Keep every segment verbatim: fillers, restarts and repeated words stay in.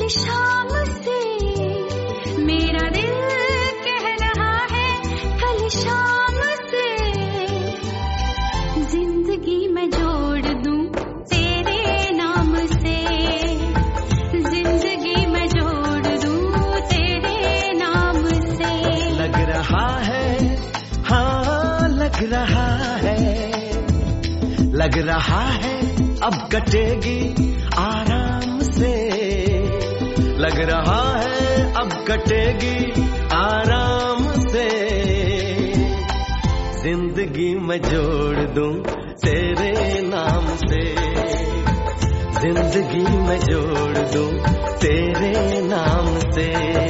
शाम से मेरा दिल कह रहा है कल शाम से जिंदगी में जोड़ दूं तेरे नाम से, जिंदगी में जोड़ दूं तेरे नाम से। लग रहा है, हाँ लग रहा है, लग रहा है अब कटेगी आराम से, लग रहा है अब कटेगी आराम से। जिंदगी में जोड़ दूं तेरे नाम से, जिंदगी में जोड़ दूं तेरे नाम से।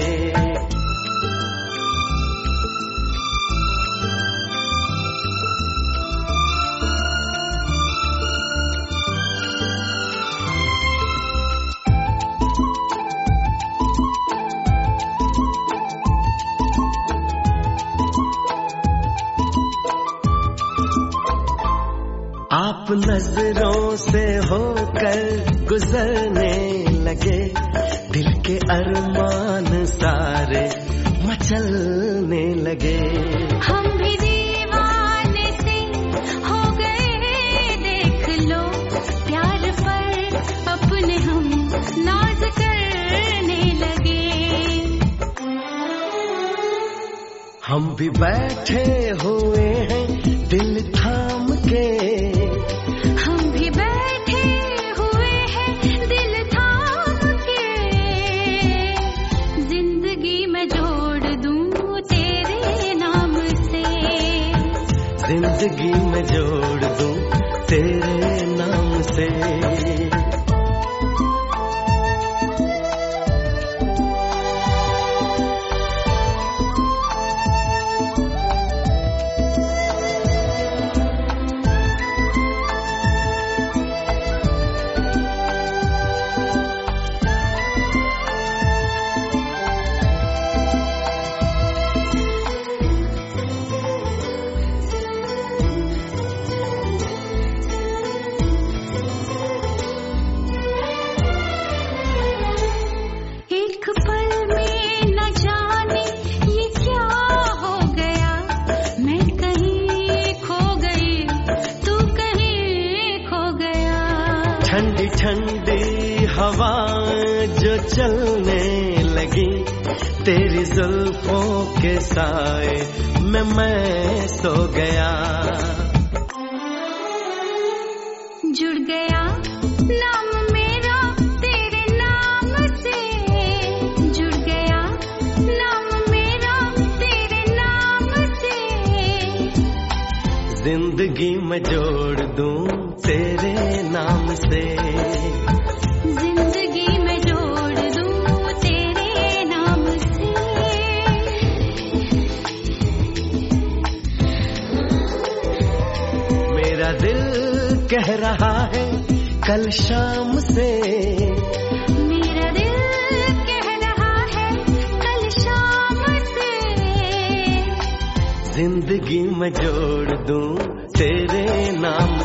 आप नजरों से होकर गुजरने लगे, दिल के अरमान सारे मचलने लगे। हम भी दीवाने से हो गए देख लो, प्यार पर अपने हम नाज करने लगे। हम भी बैठे हुए हैं दिल थाम के, हम भी बैठे हुए हैं दिल थाम के। जिंदगी में जोड़ दूं तेरे नाम से, जिंदगी में जोड़ दूं तेरे नाम से। ठंडी ठंडी हवा जो चलने लगी, तेरी जुल्फों के साए में मैं सो गया। जुड़ गया नाम मेरा तेरे नाम से, जुड़ गया नाम मेरा तेरे नाम से। जिंदगी में जोड़ दूं तेरे नाम से, जिंदगी में जोड़ दूं तेरे नाम से। मेरा दिल कह रहा है कल शाम से, मेरा दिल कह रहा है कल शाम से। जिंदगी में जोड़ दूं तेरे नाम